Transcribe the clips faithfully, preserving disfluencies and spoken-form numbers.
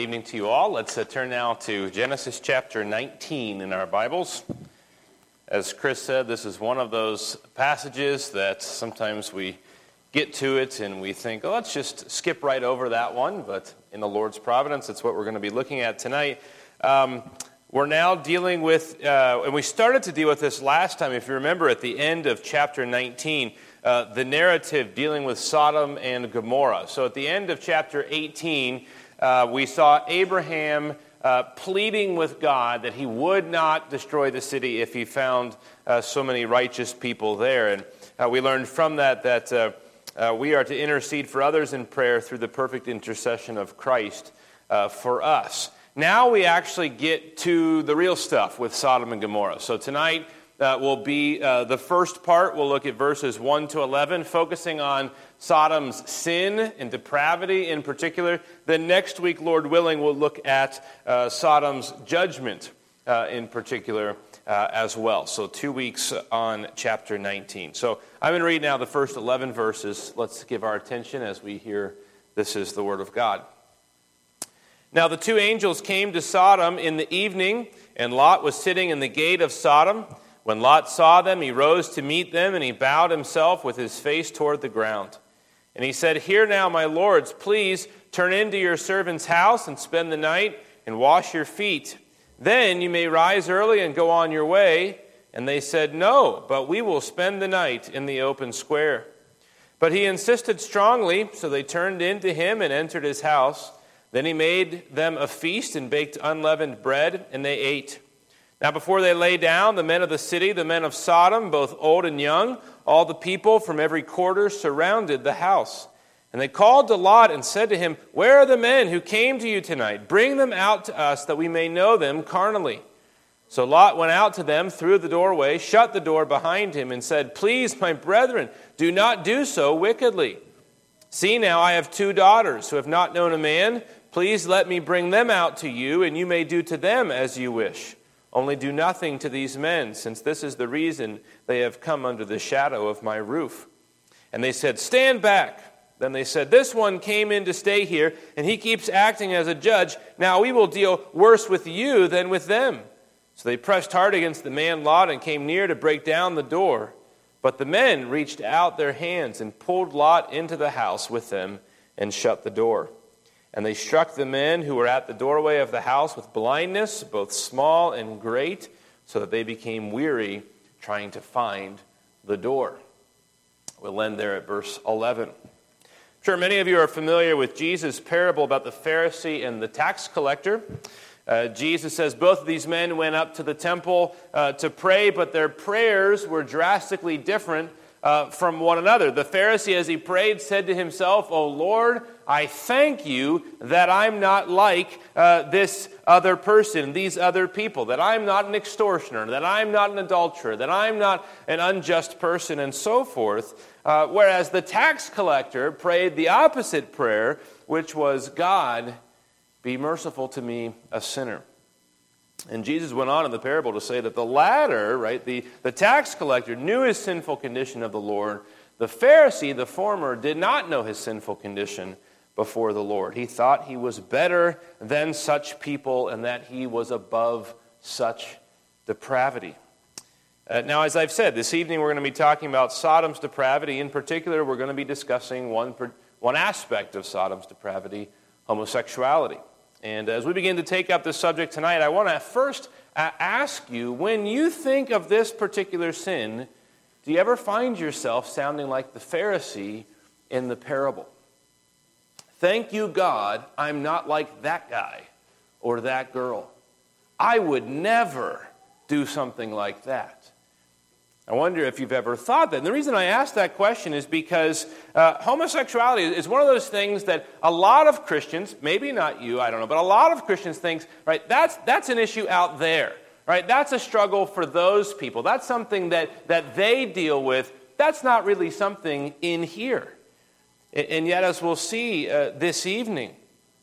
Good evening to you all. Let's uh, turn now to Genesis chapter nineteen in our Bibles. As Chris said, this is one of those passages that sometimes we get to it and we think, oh, let's just skip right over that one. But in the Lord's providence, it's what we're going to be looking at tonight. Um, we're now dealing with, uh, and we started to deal with this last time, if you remember, at the end of chapter nineteen, uh, the narrative dealing with Sodom and Gomorrah. So at the end of chapter eighteen, Uh, we saw Abraham uh, pleading with God that he would not destroy the city if he found uh, so many righteous people there. And uh, we learned from that that uh, uh, we are to intercede for others in prayer through the perfect intercession of Christ uh, for us. Now we actually get to the real stuff with Sodom and Gomorrah. So tonight uh, will be uh, the first part. We'll look at verses one to eleven, focusing on Sodom's sin and depravity in particular. Then next week, Lord willing, we'll look at uh, Sodom's judgment uh, in particular uh, as well. So two weeks on chapter nineteen. So I'm going to read now the first eleven verses. Let's give our attention as we hear this is the word of God. Now the two angels came to Sodom in the evening, and Lot was sitting in the gate of Sodom. When Lot saw them, he rose to meet them, and he bowed himself with his face toward the ground. And he said, "Hear now, my lords, please turn into your servant's house and spend the night and wash your feet. Then you may rise early and go on your way." And they said, "No, but we will spend the night in the open square." But he insisted strongly, so they turned into him and entered his house. Then he made them a feast and baked unleavened bread, and they ate. Now before they lay down, the men of the city, the men of Sodom, both old and young, all the people from every quarter surrounded the house. And they called to Lot and said to him, "Where are the men who came to you tonight? Bring them out to us that we may know them carnally." So Lot went out to them through the doorway, shut the door behind him, and said, "Please, my brethren, do not do so wickedly. See now, I have two daughters who have not known a man. Please let me bring them out to you, and you may do to them as you wish. Only do nothing to these men, since this is the reason they have come under the shadow of my roof." And they said, "Stand back." Then they said, "This one came in to stay here, and he keeps acting as a judge. Now we will deal worse with you than with them." So they pressed hard against the man Lot and came near to break down the door. But the men reached out their hands and pulled Lot into the house with them and shut the door. And they struck the men who were at the doorway of the house with blindness, both small and great, so that they became weary trying to find the door. We'll end there at verse eleven. I'm sure many of you are familiar with Jesus' parable about the Pharisee and the tax collector. Uh, Jesus says both of these men went up to the temple uh, to pray, but their prayers were drastically different Uh, from one another. The Pharisee, as he prayed, said to himself, "O Lord, I thank you that I'm not like uh, this other person, these other people, that I'm not an extortioner, that I'm not an adulterer, that I'm not an unjust person," and so forth. Uh, whereas the tax collector prayed the opposite prayer, which was, "God, be merciful to me, a sinner." And Jesus went on in the parable to say that the latter, right, the, the tax collector knew his sinful condition of the Lord. The Pharisee, the former, did not know his sinful condition before the Lord. He thought he was better than such people and that he was above such depravity. Uh, now, as I've said, this evening we're going to be talking about Sodom's depravity. In particular, we're going to be discussing one, one aspect of Sodom's depravity, homosexuality. And as we begin to take up this subject tonight, I want to first ask you, when you think of this particular sin, do you ever find yourself sounding like the Pharisee in the parable? Thank you, God, I'm not like that guy or that girl. I would never do something like that. I wonder if you've ever thought that. And the reason I ask that question is because uh, homosexuality is one of those things that a lot of Christians, maybe not you, I don't know, but a lot of Christians think, right, that's that's an issue out there, right? That's a struggle for those people. That's something that, that they deal with. That's not really something in here. And yet, as we'll see uh, this evening,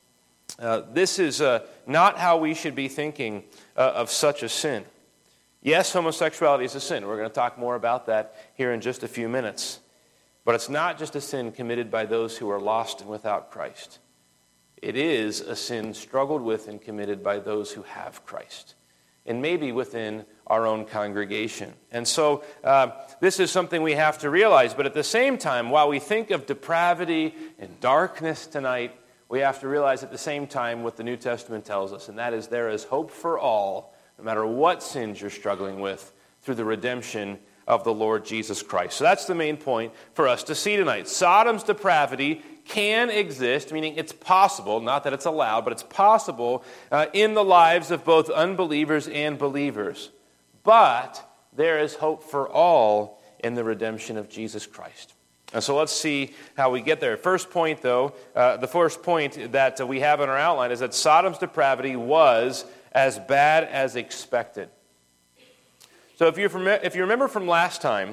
uh, this is uh, not how we should be thinking uh, of such a sin. Yes, homosexuality is a sin. We're going to talk more about that here in just a few minutes. But it's not just a sin committed by those who are lost and without Christ. It is a sin struggled with and committed by those who have Christ, and maybe within our own congregation. And so uh, this is something we have to realize. But at the same time, while we think of depravity and darkness tonight, we have to realize at the same time what the New Testament tells us, and that is there is hope for all, no matter what sins you're struggling with, through the redemption of the Lord Jesus Christ. So that's the main point for us to see tonight. Sodom's depravity can exist, meaning it's possible, not that it's allowed, but it's possible uh, in the lives of both unbelievers and believers. But there is hope for all in the redemption of Jesus Christ. And so let's see how we get there. First point, though, uh, the first point that uh, we have in our outline is that Sodom's depravity was as bad as expected. So if you if you remember from last time,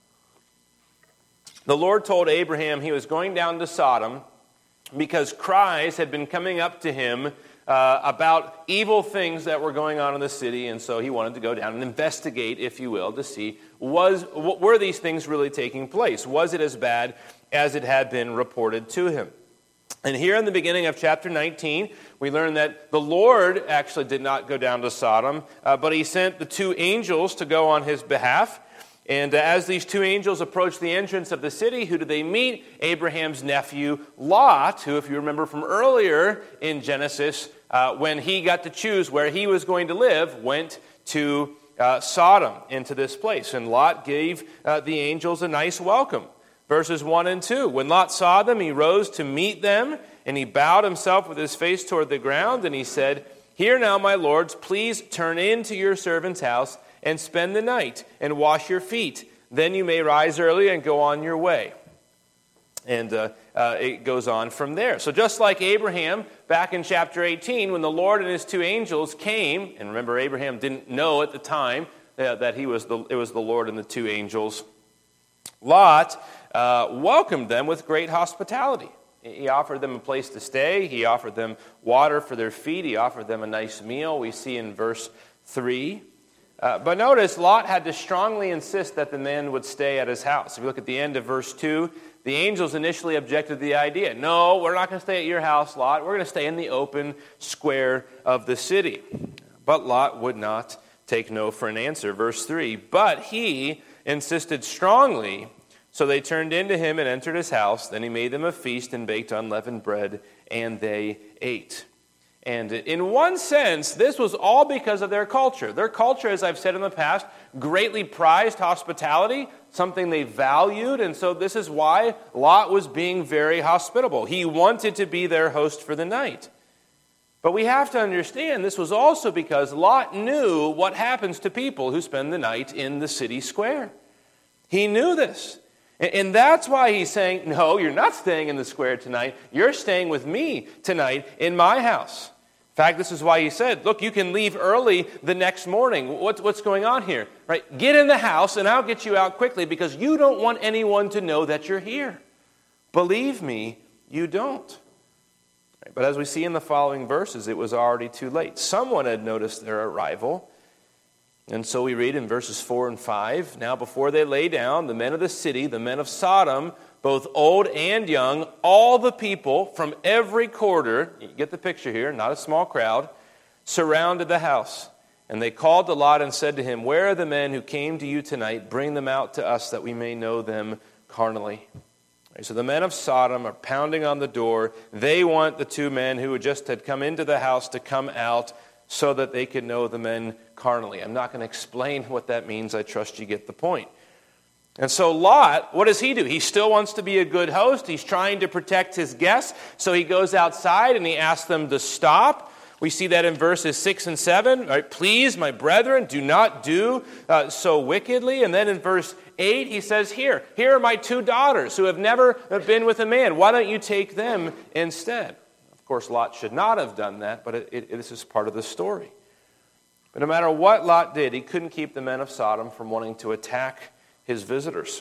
the Lord told Abraham he was going down to Sodom because cries had been coming up to him uh, about evil things that were going on in the city, and so he wanted to go down and investigate, if you will, to see was were these things really taking place? Was it as bad as it had been reported to him? And here in the beginning of chapter nineteen, we learn that the Lord actually did not go down to Sodom, uh, but he sent the two angels to go on his behalf. And uh, as these two angels approached the entrance of the city, who did they meet? Abraham's nephew, Lot, who, if you remember from earlier in Genesis, uh, when he got to choose where he was going to live, went to uh, Sodom, into this place. And Lot gave uh, the angels a nice welcome. Verses one and two, when Lot saw them, he rose to meet them, and he bowed himself with his face toward the ground, and he said, "Here now, my lords, please turn into your servant's house and spend the night and wash your feet. Then you may rise early and go on your way." And uh, uh, it goes on from there. So just like Abraham, back in chapter eighteen, when the Lord and his two angels came, and remember Abraham didn't know at the time uh, that he was the, it was the Lord and the two angels, Lot uh, welcomed them with great hospitality. He offered them a place to stay. He offered them water for their feet. He offered them a nice meal. We see in verse three. Uh, but notice, Lot had to strongly insist that the men would stay at his house. If you look at the end of verse two, the angels initially objected to the idea. No, we're not going to stay at your house, Lot. We're going to stay in the open square of the city. But Lot would not take no for an answer. Verse three, but he insisted strongly, so they turned into him and entered his house. Then he made them a feast and baked unleavened bread, and they ate. And in one sense, this was all because of their culture. Their culture, as I've said in the past, greatly prized hospitality, something they valued, and so this is why Lot was being very hospitable. He wanted to be their host for the night. But we have to understand this was also because Lot knew what happens to people who spend the night in the city square. He knew this. And that's why he's saying, no, you're not staying in the square tonight. You're staying with me tonight in my house. In fact, this is why he said, look, you can leave early the next morning. What's, what's going on here? Right? Get in the house and I'll get you out quickly because you don't want anyone to know that you're here. Believe me, you don't. Right? But as we see in the following verses, it was already too late. Someone had noticed their arrival. And so we read in verses four and five, now before they lay down, the men of the city, the men of Sodom, both old and young, all the people from every quarter, you get the picture here, not a small crowd, surrounded the house. And they called to Lot and said to him, where are the men who came to you tonight? Bring them out to us that we may know them carnally. Right, so the men of Sodom are pounding on the door. They want the two men who just had come into the house to come out so that they could know the men carnally. I'm not going to explain what that means. I trust you get the point. And so Lot, what does he do? He still wants to be a good host. He's trying to protect his guests. So he goes outside and he asks them to stop. We see that in verses six and seven. Right? Please, my brethren, do not do uh, so wickedly. And then in verse eight, he says, here, here are my two daughters who have never been with a man. Why don't you take them instead? Of course, Lot should not have done that, but it, it, this is part of the story. But no matter what Lot did, he couldn't keep the men of Sodom from wanting to attack his visitors.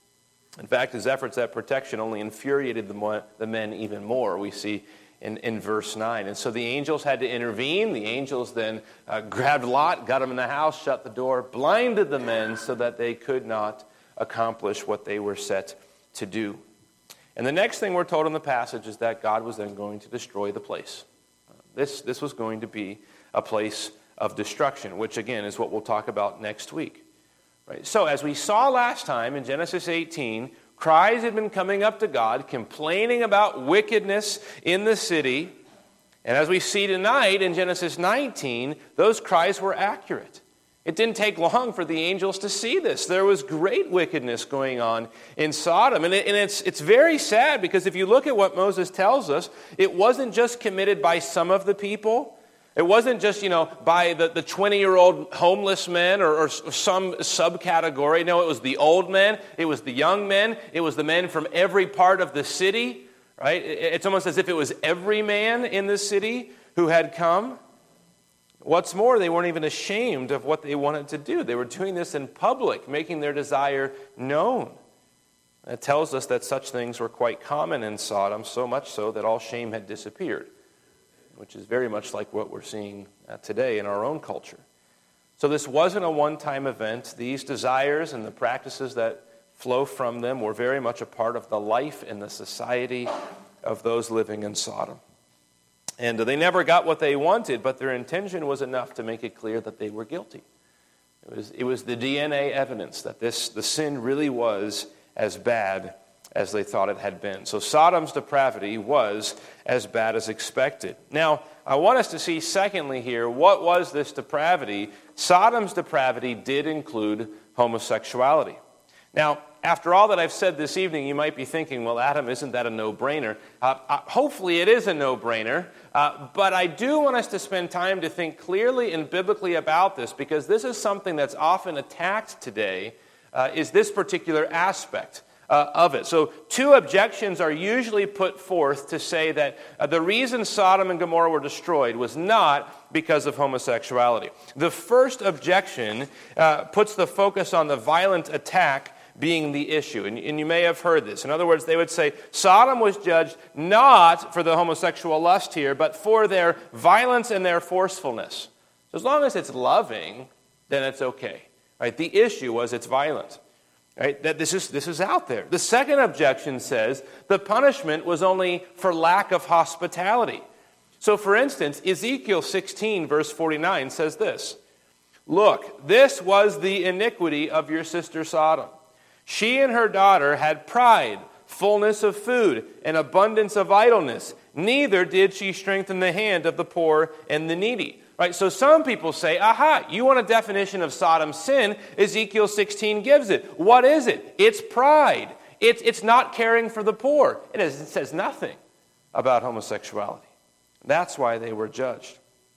In fact, his efforts at protection only infuriated the, mo- the men even more, we see in, in verse nine. And so the angels had to intervene. The angels then uh, grabbed Lot, got him in the house, shut the door, blinded the men so that they could not accomplish what they were set to do. And the next thing we're told in the passage is that God was then going to destroy the place. This, this was going to be a place of destruction, which again is what we'll talk about next week. Right? So as we saw last time in Genesis eighteen, cries had been coming up to God, complaining about wickedness in the city. And as we see tonight in Genesis nineteen, those cries were accurate. It didn't take long for the angels to see this. There was great wickedness going on in Sodom. And, it, and it's, it's very sad because if you look at what Moses tells us, it wasn't just committed by some of the people. It wasn't just, you know, by the, the twenty-year-old homeless men or, or some subcategory. No, it was the old men. It was the young men. It was the men from every part of the city, right? It's almost as if it was every man in the city who had come. What's more, they weren't even ashamed of what they wanted to do. They were doing this in public, making their desire known. It tells us that such things were quite common in Sodom, so much so that all shame had disappeared, which is very much like what we're seeing today in our own culture. So this wasn't a one-time event. These desires and the practices that flow from them were very much a part of the life and the society of those living in Sodom. And they never got what they wanted, but their intention was enough to make it clear that they were guilty. It was, it was the D N A evidence that this the sin really was as bad as they thought it had been. So Sodom's depravity was as bad as expected. Now, I want us to see, secondly here, what was this depravity? Sodom's depravity did include homosexuality. Now, after all that I've said this evening, you might be thinking, well, Adam, isn't that a no-brainer? Uh, uh, hopefully it is a no-brainer, uh, but I do want us to spend time to think clearly and biblically about this, because this is something that's often attacked today, uh, is this particular aspect uh, of it. So two objections are usually put forth to say that uh, the reason Sodom and Gomorrah were destroyed was not because of homosexuality. The first objection uh, puts the focus on the violent attack being the issue. And, and you may have heard this. In other words, they would say Sodom was judged not for the homosexual lust here, but for their violence and their forcefulness. So as long as it's loving, then it's okay. Right? The issue was it's violent. Right? That this is this is out there. The second objection says the punishment was only for lack of hospitality. So for instance, Ezekiel sixteen verse forty-nine says this: "Look, this was the iniquity of your sister Sodom. She and her daughter had pride, fullness of food, and abundance of idleness. Neither did she strengthen the hand of the poor and the needy." Right? So some people say, aha, you want a definition of Sodom's sin? Ezekiel sixteen gives it. What is it? It's pride. It's, it's not caring for the poor. It, is, it says nothing about homosexuality. That's why they were judged.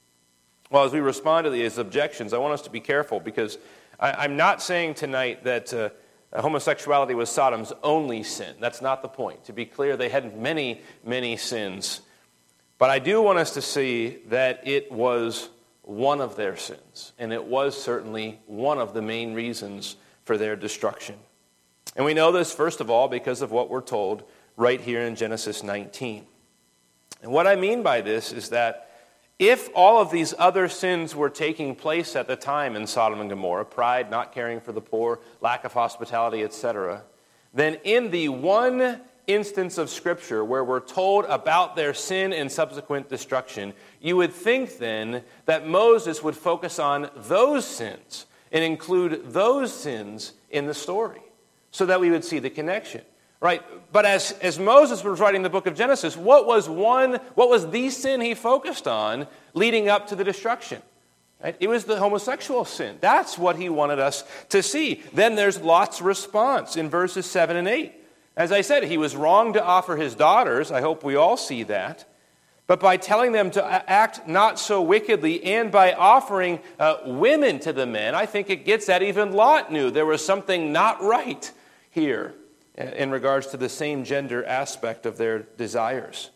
Well, as we respond to these objections, I want us to be careful, because I, I'm not saying tonight that uh, homosexuality was Sodom's only sin. That's not the point. To be clear, they had many, many sins. But I do want us to see that it was one of their sins, and it was certainly one of the main reasons for their destruction. And we know this, first of all, because of what we're told right here in Genesis nineteen. And what I mean by this is that if all of these other sins were taking place at the time in Sodom and Gomorrah, pride, not caring for the poor, lack of hospitality, et cetera, then in the one instance of Scripture where we're told about their sin and subsequent destruction, you would think then that Moses would focus on those sins and include those sins in the story so that we would see the connection. Right? But as, as Moses was writing the book of Genesis, what was one, what was the sin he focused on leading up to the destruction? Right? It was the homosexual sin. That's what he wanted us to see. Then there's Lot's response in verses seven and eight. As I said, he was wrong to offer his daughters. I hope we all see that. But by telling them to act not so wickedly and by offering uh, women to the men, I think it gets at even Lot knew there was something not right here in regards to the same gender aspect of their desires.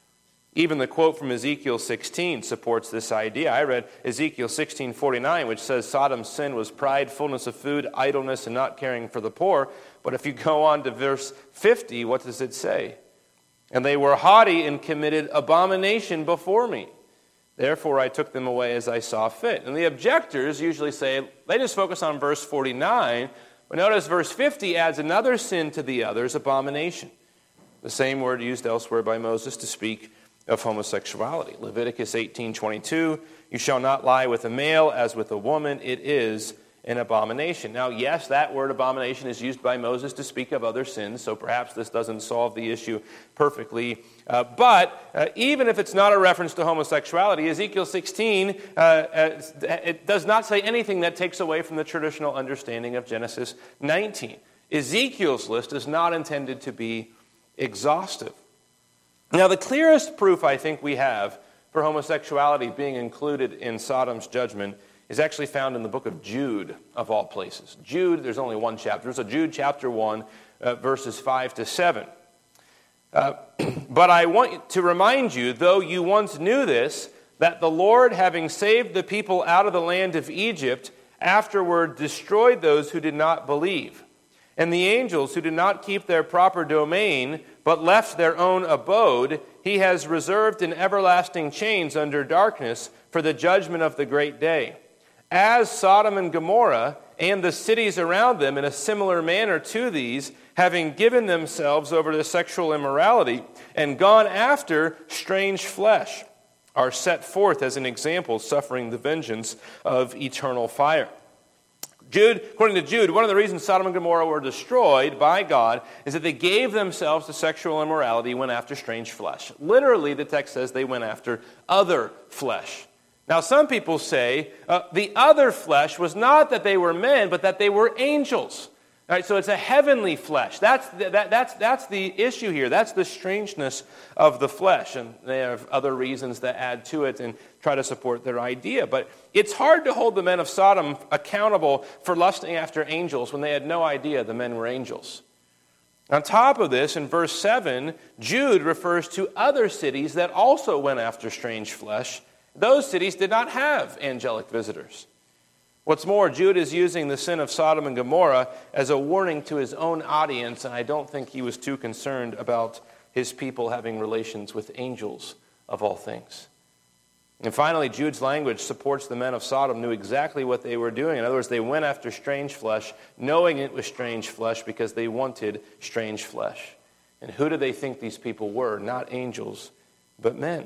Even the quote from Ezekiel sixteen supports this idea. I read Ezekiel sixteen forty-nine, which says Sodom's sin was pride, fullness of food, idleness, and not caring for the poor. But if you go on to verse fifty, what does it say? "And they were haughty and committed abomination before me. Therefore I took them away as I saw fit." And the objectors usually say, they just focus on verse forty-nine, but notice verse fifty adds another sin to the others, abomination. the same word used elsewhere by Moses to speak of homosexuality. Leviticus eighteen twenty-two, you shall not lie with a male as with a woman, it is an abomination. Now, yes, that word abomination is used by Moses to speak of other sins, so perhaps this doesn't solve the issue perfectly. Uh, but uh, even if it's not a reference to homosexuality, Ezekiel sixteen, uh, uh, it does not say anything that takes away from the traditional understanding of Genesis nineteen. Ezekiel's list is not intended to be exhaustive. Now, the clearest proof I think we have for homosexuality being included in Sodom's judgment is actually found in the book of Jude, of all places. Jude, there's only one chapter. So Jude chapter one, uh, verses five to seven. Uh, but I want to remind you, though you once knew this, that the Lord, having saved the people out of the land of Egypt, afterward destroyed those who did not believe. And the angels who did not keep their proper domain, but left their own abode, he has reserved in everlasting chains under darkness for the judgment of the great day. As Sodom and Gomorrah and the cities around them in a similar manner to these, having given themselves over to sexual immorality and gone after strange flesh, are set forth as an example, suffering the vengeance of eternal fire. Jude, according to Jude, one of the reasons Sodom and Gomorrah were destroyed by God is that they gave themselves to sexual immorality, went after strange flesh. Literally, the text says they went after other flesh. Now, some people say uh, the other flesh was not that they were men, but that they were angels. All right, so it's a heavenly flesh. That's the, that, that's, that's the issue here. That's the strangeness of the flesh. And they have other reasons that add to it and try to support their idea. But it's hard to hold the men of Sodom accountable for lusting after angels when they had no idea the men were angels. On top of this, in verse seven, Jude refers to other cities that also went after strange flesh. Those cities did not have angelic visitors. What's more, Jude is using the sin of Sodom and Gomorrah as a warning to his own audience, and I don't think he was too concerned about his people having relations with angels of all things. And finally, Jude's language supports the men of Sodom knew exactly what they were doing. In other words, they went after strange flesh, knowing it was strange flesh because they wanted strange flesh. And who do they think these people were? Not angels, but men.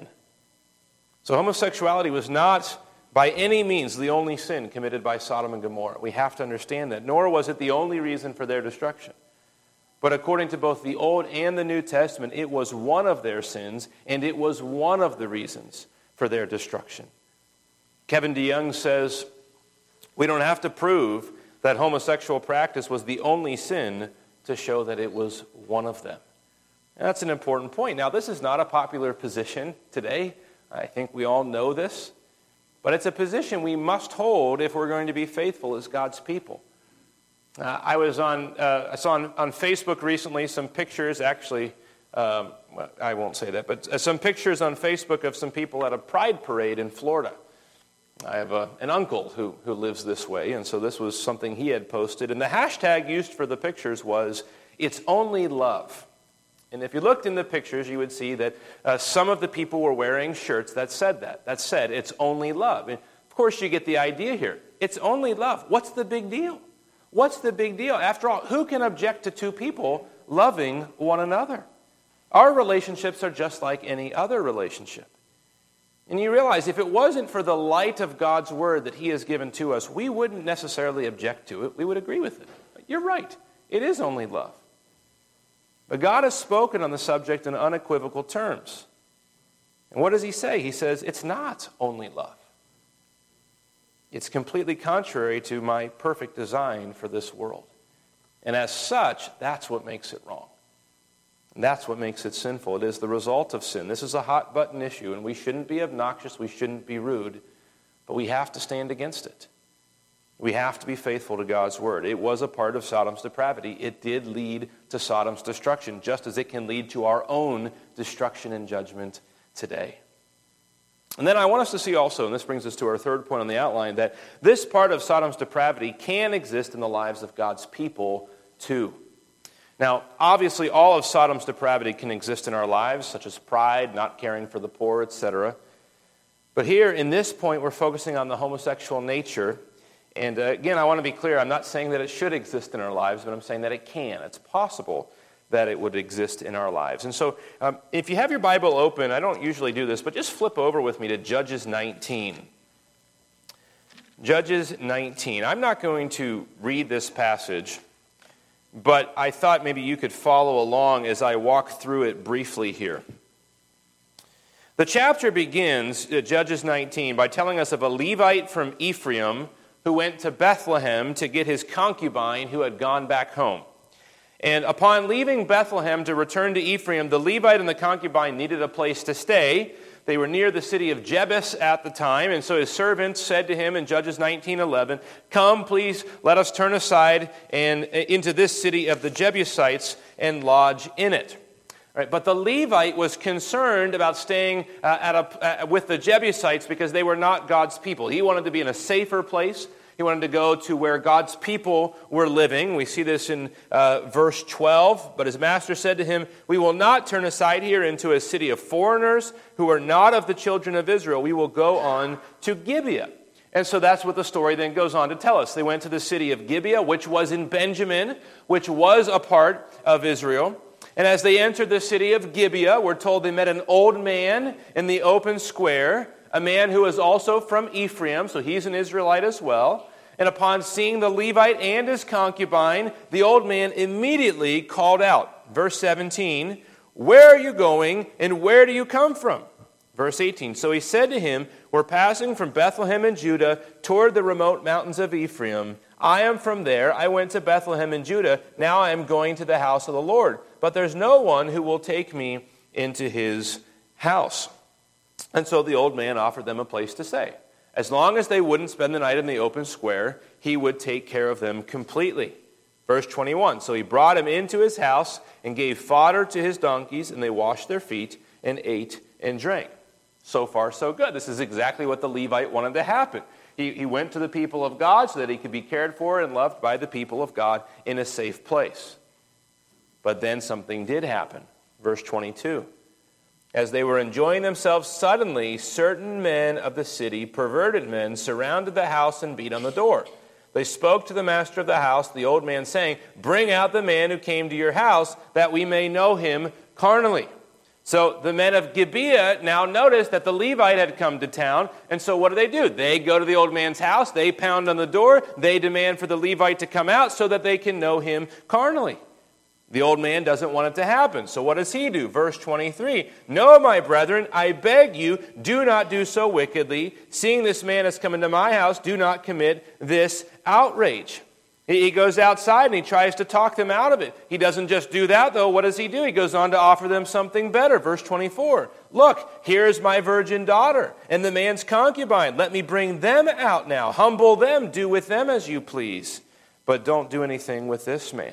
So homosexuality was not by any means the only sin committed by Sodom and Gomorrah. We have to understand that. Nor was it the only reason for their destruction. But according to both the Old and the New Testament, it was one of their sins, and it was one of the reasons for their destruction. Kevin DeYoung says, we don't have to prove that homosexual practice was the only sin to show that it was one of them. And that's an important point. Now, this is not a popular position today. I think we all know this. But it's a position we must hold if we're going to be faithful as God's people. Uh, I was on, uh, I saw on, on Facebook recently some pictures, actually, um, well, I won't say that, but uh, some pictures on Facebook of some people at a pride parade in Florida. I have a, an uncle who, who lives this way, and so this was something he had posted. And the hashtag used for the pictures was, "It's only love." And if you looked in the pictures, you would see that uh, some of the people were wearing shirts that said that. That said, "It's only love." And of course, you get the idea here. It's only love. What's the big deal? What's the big deal? After all, who can object to two people loving one another? Our relationships are just like any other relationship. And you realize if it wasn't for the light of God's word that he has given to us, we wouldn't necessarily object to it. We would agree with it. You're right. It is only love. But God has spoken on the subject in unequivocal terms. And what does he say? He says, it's not only love. It's completely contrary to my perfect design for this world. And as such, that's what makes it wrong. And that's what makes it sinful. It is the result of sin. This is a hot button issue, and we shouldn't be obnoxious, we shouldn't be rude, but we have to stand against it. We have to be faithful to God's word. It was a part of Sodom's depravity. It did lead to Sodom's destruction, just as it can lead to our own destruction and judgment today. And then I want us to see also, and this brings us to our third point on the outline, that this part of Sodom's depravity can exist in the lives of God's people too. Now, obviously, all of Sodom's depravity can exist in our lives, such as pride, not caring for the poor, et cetera. But here, in this point, we're focusing on the homosexual nature. And uh, again, I want to be clear, I'm not saying that it should exist in our lives, but I'm saying that it can. It's possible that it would exist in our lives. And so um, if you have your Bible open, I don't usually do this, but just flip over with me to Judges nineteen. Judges nineteen. I'm not going to read this passage, but I thought maybe you could follow along as I walk through it briefly here. The chapter begins, uh, Judges nineteen, by telling us of a Levite from Ephraim who went to Bethlehem to get his concubine who had gone back home. And upon leaving Bethlehem to return to Ephraim, the Levite and the concubine needed a place to stay. They were near the city of Jebus at the time, and so his servants said to him in Judges nineteen eleven, "Come, please, let us turn aside and into this city of the Jebusites and lodge in it." All right, but the Levite was concerned about staying uh, at a, uh, with the Jebusites because they were not God's people. He wanted to be in a safer place. He wanted to go to where God's people were living. We see this in uh, verse twelve. But his master said to him, "We will not turn aside here into a city of foreigners who are not of the children of Israel. We will go on to Gibeah." And so that's what the story then goes on to tell us. They went to the city of Gibeah, which was in Benjamin, which was a part of Israel. And as they entered the city of Gibeah, we're told they met an old man in the open square, a man who was also from Ephraim, so he's an Israelite as well. And upon seeing the Levite and his concubine, the old man immediately called out. Verse seventeen, "Where are you going, and where do you come from?" Verse eighteen, "So he said to him, 'We're passing from Bethlehem in Judah toward the remote mountains of Ephraim. I am from there. I went to Bethlehem in Judah. Now I am going to the house of the Lord. But there's no one who will take me into his house.' And so the old man offered them a place to stay. As long as they wouldn't spend the night in the open square, he would take care of them completely." Verse twenty-one, "So he brought him into his house and gave fodder to his donkeys, and they washed their feet and ate and drank." So far, so good. This is exactly what the Levite wanted to happen. He, he went to the people of God so that he could be cared for and loved by the people of God in a safe place. But then something did happen. Verse twenty-two. "As they were enjoying themselves, suddenly certain men of the city, perverted men, surrounded the house and beat on the door. They spoke to the master of the house, the old man, saying, 'Bring out the man who came to your house, that we may know him carnally.'" So the men of Gibeah now noticed that the Levite had come to town, and so what do they do? They go to the old man's house, they pound on the door, they demand for the Levite to come out so that they can know him carnally. The old man doesn't want it to happen. So what does he do? Verse twenty-three, "No, my brethren, I beg you, do not do so wickedly. Seeing this man has come into my house, do not commit this outrage." He goes outside and he tries to talk them out of it. He doesn't just do that, though. What does he do? He goes on to offer them something better. Verse twenty-four, "Look, here is my virgin daughter and the man's concubine. Let me bring them out now. Humble them. Do with them as you please. But don't do anything with this man."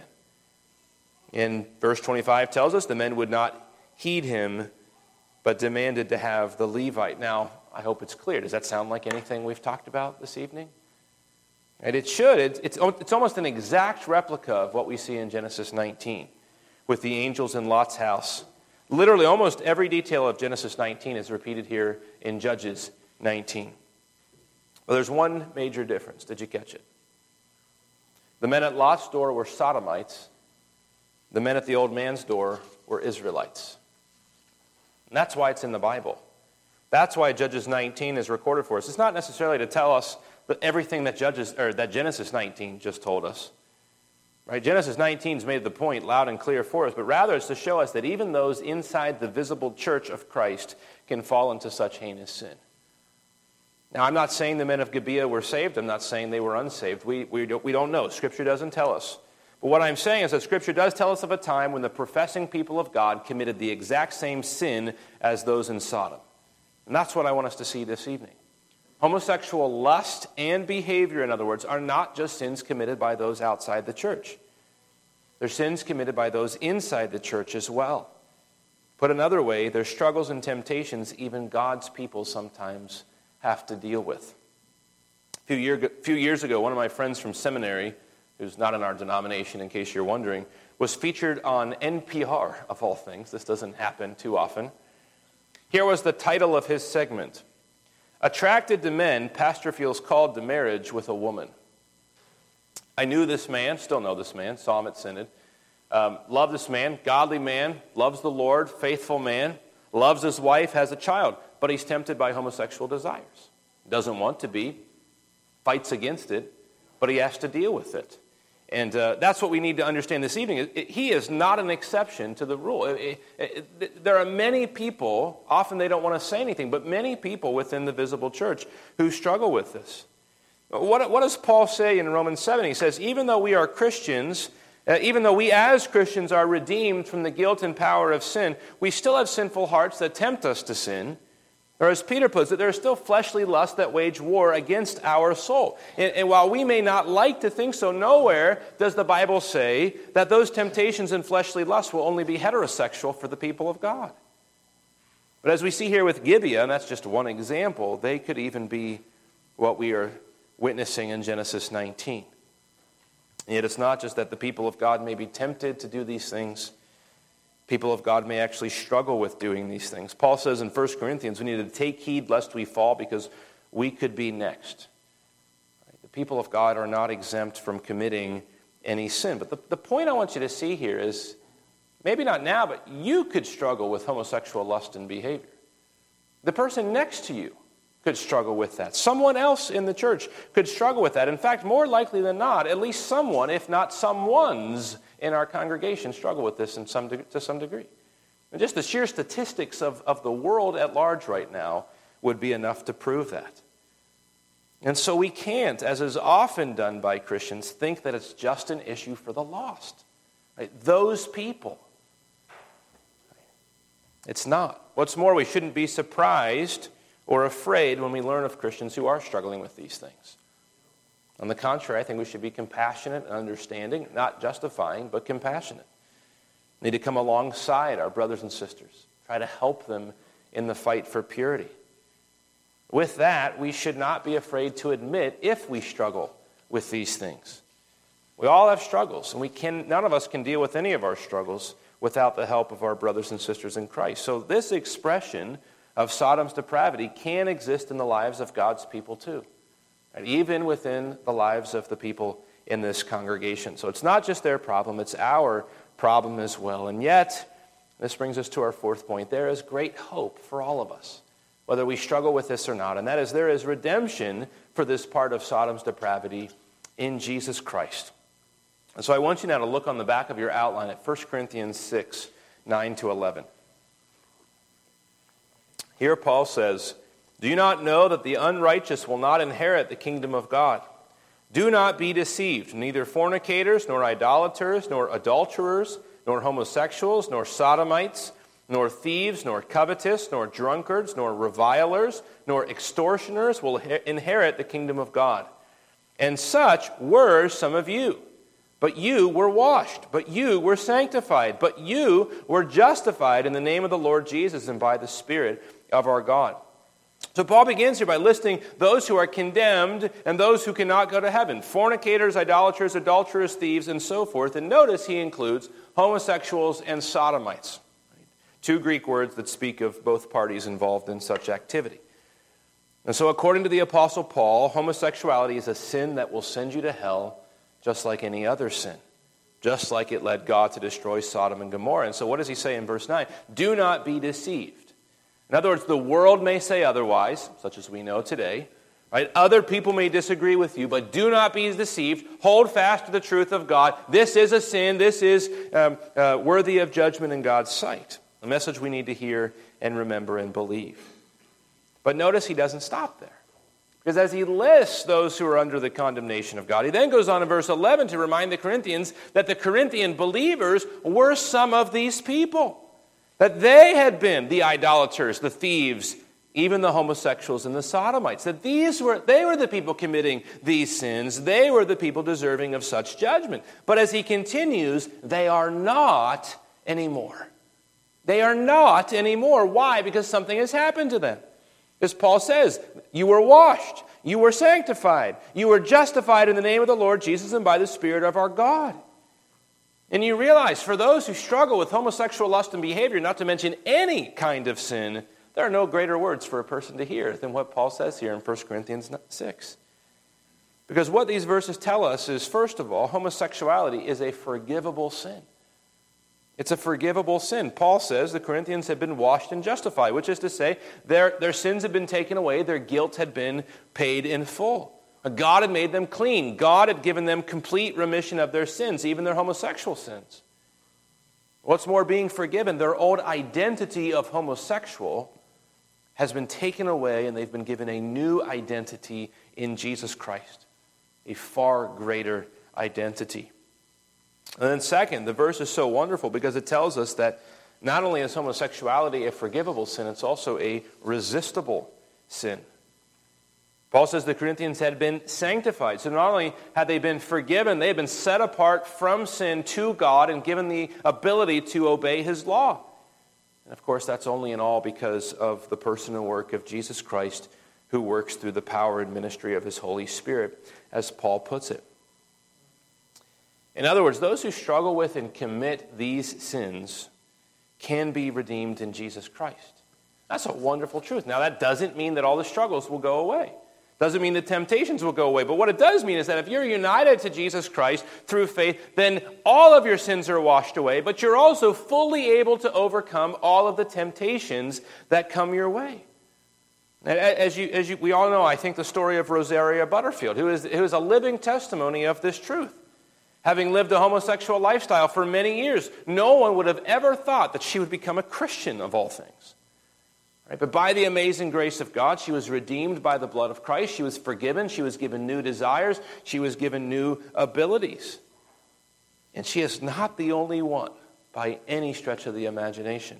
And verse twenty-five tells us the men would not heed him, but demanded to have the Levite. Now, I hope it's clear. Does that sound like anything we've talked about this evening? And it should. It's, it's, it's almost an exact replica of what we see in Genesis nineteen with the angels in Lot's house. Literally, almost every detail of Genesis nineteen is repeated here in Judges nineteen. But there's one major difference. Did you catch it? The men at Lot's door were Sodomites. The men at the old man's door were Israelites. And that's why it's in the Bible. That's why Judges nineteen is recorded for us. It's not necessarily to tell us that everything that Judges or that Genesis nineteen just told us. Right? Genesis nineteen's made the point loud and clear for us, but rather it's to show us that even those inside the visible church of Christ can fall into such heinous sin. Now, I'm not saying the men of Gibeah were saved. I'm not saying they were unsaved. We, we, don't, we don't know. Scripture doesn't tell us. But what I'm saying is that Scripture does tell us of a time when the professing people of God committed the exact same sin as those in Sodom. And that's what I want us to see this evening. Homosexual lust and behavior, in other words, are not just sins committed by those outside the church. They're sins committed by those inside the church as well. Put another way, they're struggles and temptations even God's people sometimes have to deal with. A few, year, few years ago, one of my friends from seminary, who's not in our denomination in case you're wondering, was featured on N P R, of all things. This doesn't happen too often. Here was the title of his segment. "Attracted to men, pastor feels called to marriage with a woman." I knew this man, still know this man, saw him at Synod. Um, love this man, godly man, loves the Lord, faithful man, loves his wife, has a child, but he's tempted by homosexual desires. Doesn't want to be, fights against it, but he has to deal with it. And uh, that's what we need to understand this evening. It, it, he is not an exception to the rule. It, it, it, there are many people, often they don't want to say anything, but many people within the visible church who struggle with this. What, what does Paul say in Romans seven? He says, even though we are Christians, uh, even though we as Christians are redeemed from the guilt and power of sin, we still have sinful hearts that tempt us to sin. Or as Peter puts it, there are still fleshly lusts that wage war against our soul. And, and while we may not like to think so, nowhere does the Bible say that those temptations and fleshly lusts will only be heterosexual for the people of God. But as we see here with Gibeah, and that's just one example, they could even be what we are witnessing in Genesis nineteen. And yet it's not just that the people of God may be tempted to do these things. People of God may actually struggle with doing these things. Paul says in First Corinthians, we need to take heed lest we fall because we could be next. The people of God are not exempt from committing any sin. But the, the point I want you to see here is, maybe not now, but you could struggle with homosexual lust and behavior. The person next to you could struggle with that. Someone else in the church could struggle with that. In fact, more likely than not, at least someone, if not someone's in our congregation struggle with this in some de- to some degree. And just the sheer statistics of, of the world at large right now would be enough to prove that. And so we can't, as is often done by Christians, think that it's just an issue for the lost. Right? Those people. It's not. What's more, we shouldn't be surprised or afraid when we learn of Christians who are struggling with these things. On the contrary, I think we should be compassionate and understanding, not justifying, but compassionate. We need to come alongside our brothers and sisters, try to help them in the fight for purity. With that, we should not be afraid to admit if we struggle with these things. We all have struggles, and we can none of us can deal with any of our struggles without the help of our brothers and sisters in Christ. So this expression of Sodom's depravity can exist in the lives of God's people too. And even within the lives of the people in this congregation. So it's not just their problem, it's our problem as well. And yet, this brings us to our fourth point. There is great hope for all of us, whether we struggle with this or not. And that is, there is redemption for this part of Sodom's depravity in Jesus Christ. And so I want you now to look on the back of your outline at First Corinthians six, nine to eleven. Here Paul says, do you not know that the unrighteous will not inherit the kingdom of God? Do not be deceived. Neither fornicators, nor idolaters, nor adulterers, nor homosexuals, nor sodomites, nor thieves, nor covetous, nor drunkards, nor revilers, nor extortioners will inherit the kingdom of God. And such were some of you. But you were washed, but you were sanctified, but you were justified in the name of the Lord Jesus and by the Spirit of our God. So Paul begins here by listing those who are condemned and those who cannot go to heaven. Fornicators, idolaters, adulterers, thieves, and so forth. And notice he includes homosexuals and sodomites. Two Greek words that speak of both parties involved in such activity. And so according to the Apostle Paul, homosexuality is a sin that will send you to hell just like any other sin. Just like it led God to destroy Sodom and Gomorrah. And so what does he say in verse nine? Do not be deceived. In other words, the world may say otherwise, such as we know today. Right? Other people may disagree with you, but do not be deceived. Hold fast to the truth of God. This is a sin. This is um, uh, worthy of judgment in God's sight. A message we need to hear and remember and believe. But notice he doesn't stop there. Because as he lists those who are under the condemnation of God, he then goes on in verse eleven to remind the Corinthians that the Corinthian believers were some of these people. That they had been the idolaters, the thieves, even the homosexuals and the sodomites. That these were they were the people committing these sins. They were the people deserving of such judgment. But as he continues, they are not anymore. They are not anymore. Why? Because something has happened to them. As Paul says, you were washed, you were sanctified, you were justified in the name of the Lord Jesus and by the Spirit of our God. And you realize, for those who struggle with homosexual lust and behavior, not to mention any kind of sin, there are no greater words for a person to hear than what Paul says here in First Corinthians six. Because what these verses tell us is, first of all, homosexuality is a forgivable sin. It's a forgivable sin. Paul says the Corinthians had been washed and justified, which is to say their, their sins had been taken away, their guilt had been paid in full. God had made them clean. God had given them complete remission of their sins, even their homosexual sins. What's more, being forgiven, their old identity of homosexual has been taken away, and they've been given a new identity in Jesus Christ, a far greater identity. And then second, the verse is so wonderful because it tells us that not only is homosexuality a forgivable sin, it's also a resistible sin. Paul says the Corinthians had been sanctified. So not only had they been forgiven, they had been set apart from sin to God and given the ability to obey His law. And of course, that's only and all because of the person and work of Jesus Christ, who works through the power and ministry of His Holy Spirit, as Paul puts it. In other words, those who struggle with and commit these sins can be redeemed in Jesus Christ. That's a wonderful truth. Now, that doesn't mean that all the struggles will go away. Doesn't mean the temptations will go away. But what it does mean is that if you're united to Jesus Christ through faith, then all of your sins are washed away, but you're also fully able to overcome all of the temptations that come your way. As you, as you, we all know, I think the story of Rosaria Butterfield, who is, who is a living testimony of this truth. Having lived a homosexual lifestyle for many years, no one would have ever thought that she would become a Christian of all things. Right? But by the amazing grace of God, she was redeemed by the blood of Christ. She was forgiven. She was given new desires. She was given new abilities. And she is not the only one by any stretch of the imagination.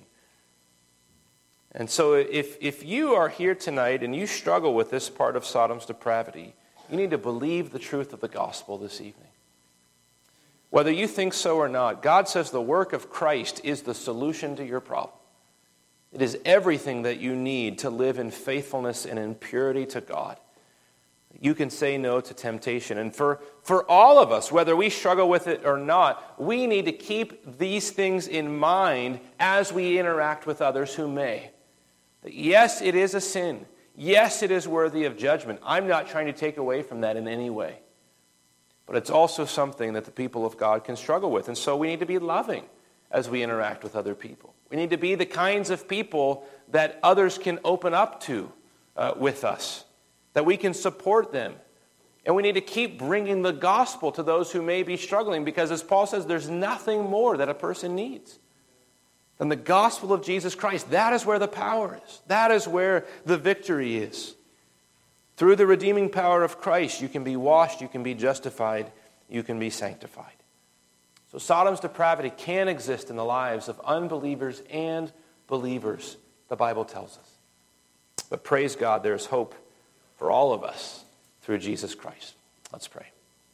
And so if, if you are here tonight and you struggle with this part of Sodom's depravity, you need to believe the truth of the gospel this evening. Whether you think so or not, God says the work of Christ is the solution to your problem. It is everything that you need to live in faithfulness and in purity to God. You can say no to temptation. And for, for all of us, whether we struggle with it or not, we need to keep these things in mind as we interact with others who may. Yes, it is a sin. Yes, it is worthy of judgment. I'm not trying to take away from that in any way. But it's also something that the people of God can struggle with. And so we need to be loving as we interact with other people. We need to be the kinds of people that others can open up to uh, with us, that we can support them. And we need to keep bringing the gospel to those who may be struggling, because as Paul says, there's nothing more that a person needs than the gospel of Jesus Christ. That is where the power is. That is where the victory is. Through the redeeming power of Christ, you can be washed, you can be justified, you can be sanctified. So Sodom's depravity can exist in the lives of unbelievers and believers, the Bible tells us. But praise God, there is hope for all of us through Jesus Christ. Let's pray.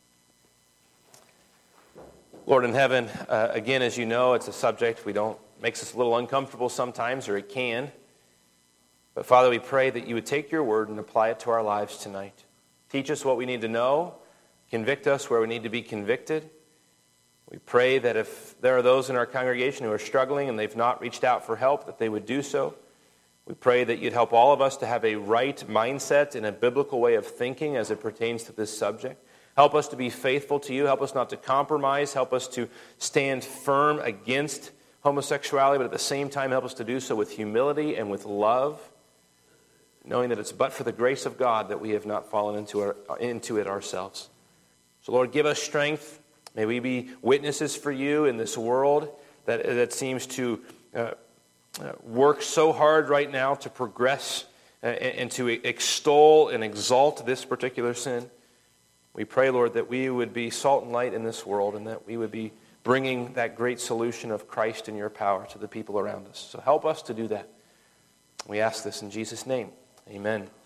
Lord in heaven, uh, again, as you know, it's a subject we don't makes us a little uncomfortable sometimes, or it can. But Father, we pray that you would take your word and apply it to our lives tonight. Teach us what we need to know. Convict us where we need to be convicted. We pray that if there are those in our congregation who are struggling and they've not reached out for help, that they would do so. We pray that you'd help all of us to have a right mindset and a biblical way of thinking as it pertains to this subject. Help us to be faithful to you. Help us not to compromise. Help us to stand firm against homosexuality, but at the same time help us to do so with humility and with love, knowing that it's but for the grace of God that we have not fallen into, our, into it ourselves. So Lord, give us strength. May we be witnesses for you in this world that, that seems to uh, uh, work so hard right now to progress uh, and, and to extol and exalt this particular sin. We pray, Lord, that we would be salt and light in this world, and that we would be bringing that great solution of Christ and your power to the people around us. So help us to do that. We ask this in Jesus' name. Amen.